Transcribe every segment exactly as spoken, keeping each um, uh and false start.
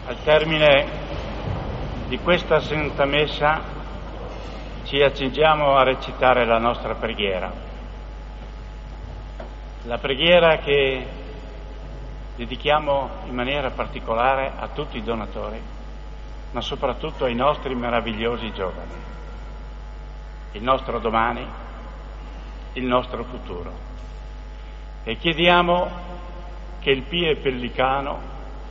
Al termine di questa Santa Messa ci accingiamo a recitare la nostra preghiera, la preghiera che dedichiamo in maniera particolare a tutti i donatori, ma soprattutto ai nostri meravigliosi giovani, il nostro domani, il nostro futuro. E chiediamo che il Pie Pellicano,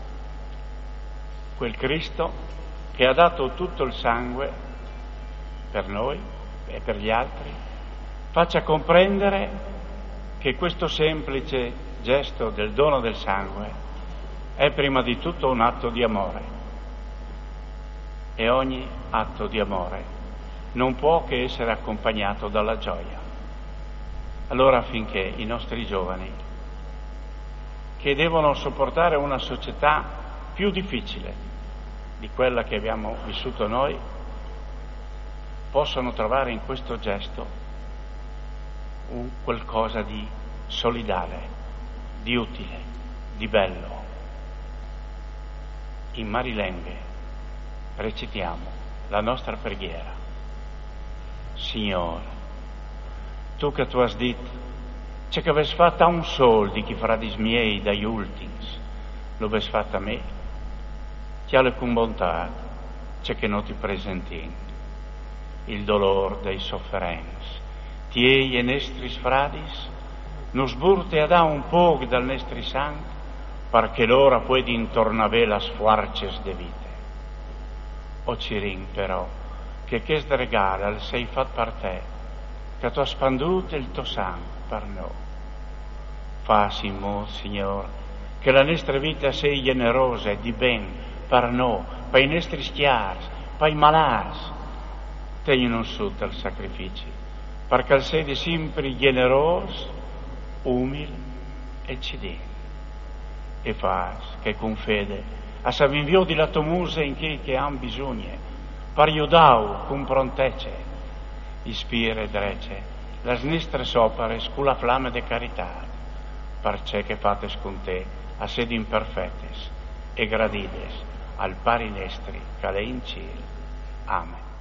quel Cristo che ha dato tutto il sangue per noi e per gli altri, faccia comprendere che questo semplice gesto del dono del sangue è prima di tutto un atto di amore, e ogni atto di amore non può che essere accompagnato dalla gioia. Allora, affinché i nostri giovani, che devono sopportare una società più difficile di quella che abbiamo vissuto noi, possano trovare in questo gesto un qualcosa di solidale, di utile, di bello. In Marilenghe recitiamo la nostra preghiera. Signore, tu che tu has dit, c'è che aves fatta un sol di chi fradis miei dagli ultins, lo aves fatta a me, chiale con bontà, c'è che non ti presentin, il dolor dei sofferens, tiei e nestris fradis, nos burte a da un poc dal nestri sang, perché l'ora puoi intornave las fuarces de vite. O Cirin, però, che che sdregare al sei fat per te, che tu ha spandute il tuo sangue per noi. Fassi in modo, Signore, che la nostra vita sia generosa e di ben per noi, per i nostri schiavi, per i malati. Tengono su dal sacrificio, perché sei di sempre generoso, umile e cidente. E fas che con fede a s'avvinvio di la tua musa in chi che han bisogno, per aiutare con prontezza, ispira e drece las nostre opere con la flamme de carità, perché che fates con te a sedi imperfettes e gradides al pari nestri che in cielo. Amen.